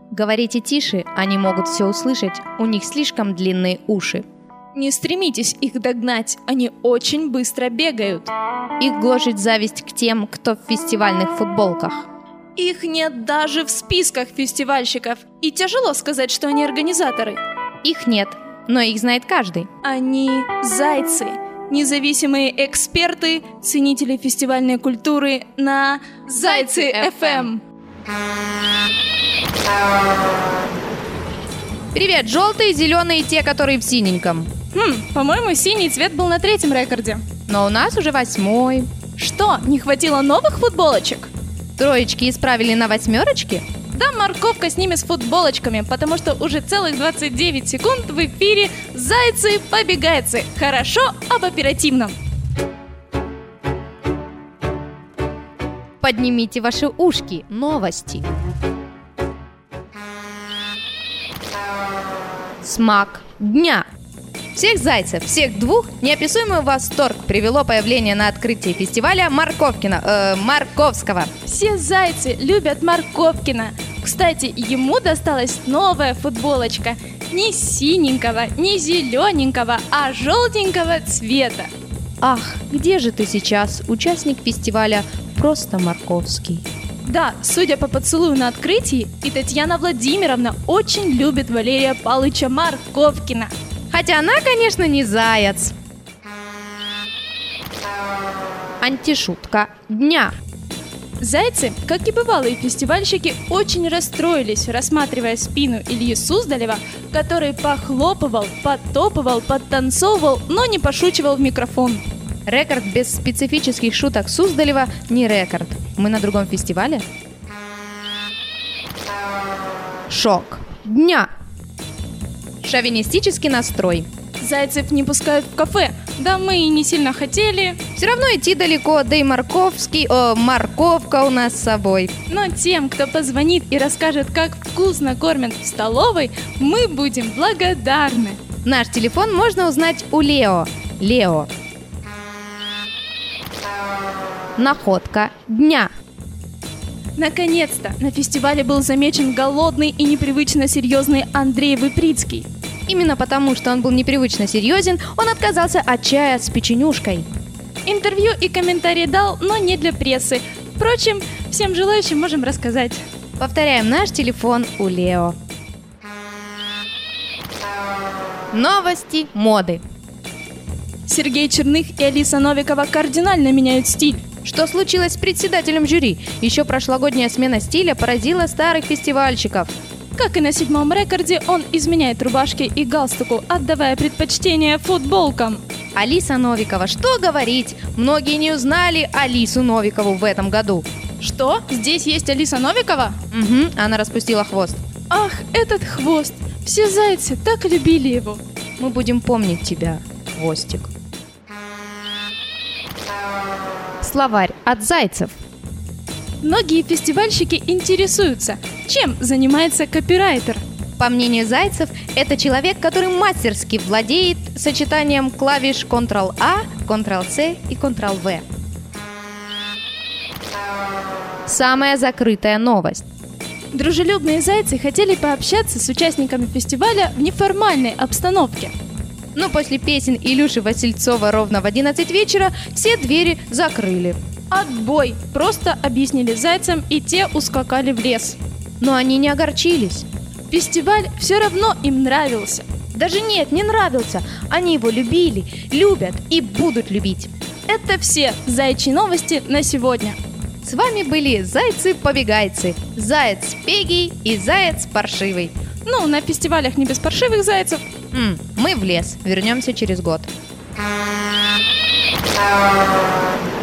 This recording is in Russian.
Говорите тише, они могут все услышать, у них слишком длинные уши. Не стремитесь их догнать, они очень быстро бегают. Их гложет зависть к тем, кто в фестивальных футболках. Их нет даже в списках фестивальщиков, и тяжело сказать, что они организаторы. Их нет, но их знает каждый. Они зайцы, независимые эксперты, ценители фестивальной культуры на Зайцы FM. Привет, желтые, зеленые, те, которые в синеньком. По-моему, синий цвет был на 3-м рекорде. Но у нас уже 8-й. Что, не хватило новых футболочек? Троечки исправили на 8-очки? Да, морковка с ними с футболочками, потому что уже целых 29 секунд в эфире «Зайцы-побегайцы». Хорошо об оперативном. Поднимите ваши ушки. Новости. Смак дня. Всех зайцев, всех двух, неописуемый восторг привело появление на открытии фестиваля Марковского. Все зайцы любят Марковкина. Кстати, ему досталась новая футболочка. Не синенького, не зелененького, а желтенького цвета. Ах, где же ты сейчас, участник фестиваля «Просто Марковский»? Да, судя по поцелую на открытии, и Татьяна Владимировна очень любит Валерия Павловича Марковкина. Хотя она, конечно, не заяц. Антишутка дня. Зайцы, как и бывалые фестивальщики, очень расстроились, рассматривая спину Ильи Суздалева, который похлопывал, подтопывал, подтанцовывал, но не пошучивал в микрофон. Рекорд без специфических шуток Суздалева не рекорд. Мы на другом фестивале? Шок дня. Шовинистический настрой. Зайцев не пускают в кафе. Да мы и не сильно хотели. Все равно идти далеко, да и морковка у нас с собой. Но тем, кто позвонит и расскажет, как вкусно кормят в столовой, мы будем благодарны. Наш телефон можно узнать у Лео. Лео. Находка дня. Наконец-то на фестивале был замечен голодный и непривычно серьезный Андрей Выприцкий. Именно потому, что он был непривычно серьезен, он отказался от чая с печенюшкой. Интервью и комментарии дал, но не для прессы. Впрочем, всем желающим можем рассказать. Повторяем, наш телефон у Лео. Новости моды. Сергей Черных и Алиса Новикова кардинально меняют стиль. Что случилось с председателем жюри? Еще прошлогодняя смена стиля поразила старых фестивальщиков. Как и на 7-м рекорде, он изменяет рубашке и галстуку, отдавая предпочтение футболкам. Алиса Новикова, что говорить? Многие не узнали Алису Новикову в этом году. Что? Здесь есть Алиса Новикова? Угу, она распустила хвост. Ах, этот хвост! Все зайцы так любили его. Мы будем помнить тебя, хвостик. Словарь от зайцев. Многие фестивальщики интересуются, чем занимается копирайтер. По мнению зайцев, это человек, который мастерски владеет сочетанием клавиш Ctrl-A, Ctrl-C и Ctrl-V. Самая закрытая новость. Дружелюбные зайцы хотели пообщаться с участниками фестиваля в неформальной обстановке. Но после песен Илюши Васильцова ровно в 11 вечера все двери закрыли. Отбой! Просто объяснили зайцам, и те ускакали в лес. Но они не огорчились. Фестиваль все равно им нравился. Даже нет, не нравился. Они его любили, любят и будут любить. Это все зайчьи новости на сегодня. С вами были Зайцы-побегайцы, Заяц Пегий и Заяц Паршивый. Ну, на фестивалях не без паршивых зайцев. Мы в лес. Вернемся через год.